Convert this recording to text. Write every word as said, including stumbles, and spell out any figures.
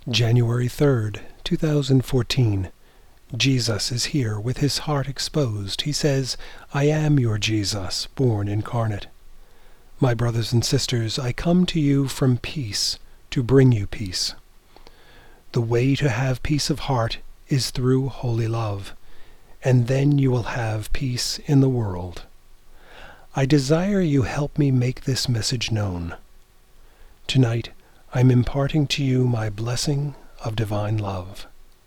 January third, two thousand fourteen. Jesus is here with his heart exposed. He says, "I am your Jesus, born incarnate." My brothers and sisters, I come to you from peace to bring you peace. The way to have peace of heart is through holy love, and then you will have peace in the world. I desire you help me make this message known. Tonight, I'm imparting to you my blessing of divine love.